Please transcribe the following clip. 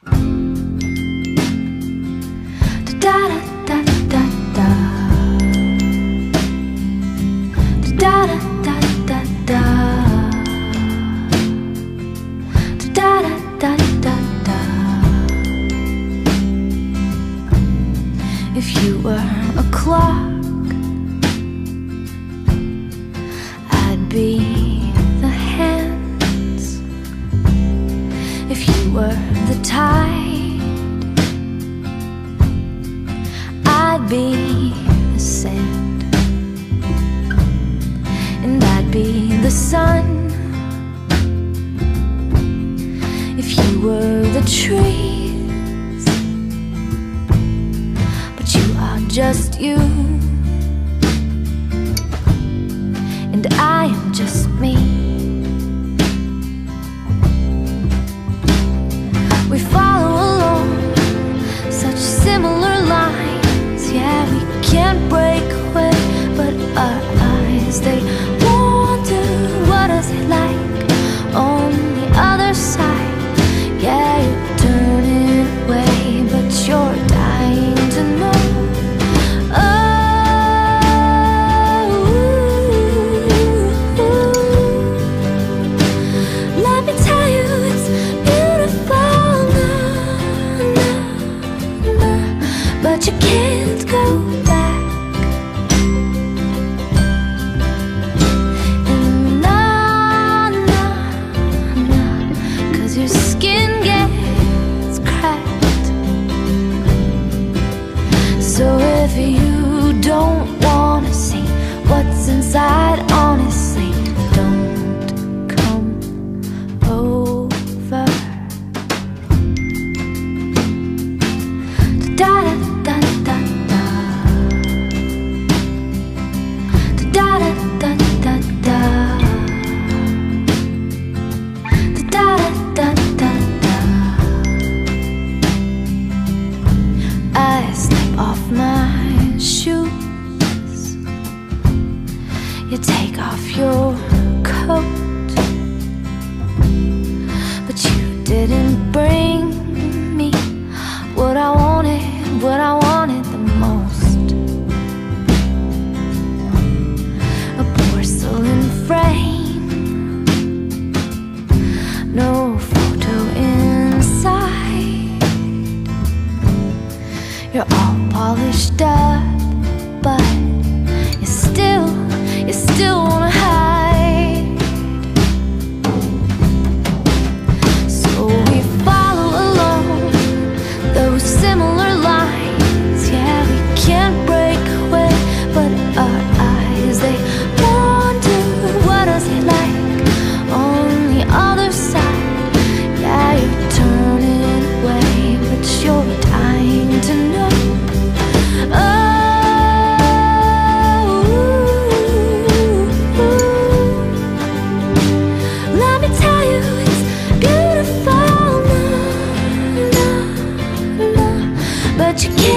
If you were a clock, I'd be the hands. If you were the tide, I'd be the sand. And I'd be the sun. If you were the trees, but you are just you, and I am just me. We follow along such similar lines. Yeah, we can't break away, but our eyes, they wander. What is it like on the other side? Yeah, you're turning away, but you're dying to know. Let me tell you, it's beautiful now, but you can't go back. And no, 'cause your skin gets cracked. So if you don't wanna see what's inside, honestly, don't come over. Da da da da da. Da da da da da. Da da da da. I slip off my shoes. You take off your coat, but you didn't bring me what I wanted the most. A porcelain frame, no photo inside. You're all polished up, but you still wanna hide. So we follow along those similar lines. Yeah, we can't break away, but our eyes, they wander. What is it like on the other side? Yeah, you're turning away, but you're dying to know. Let me tell you, it's beautiful now, but you can't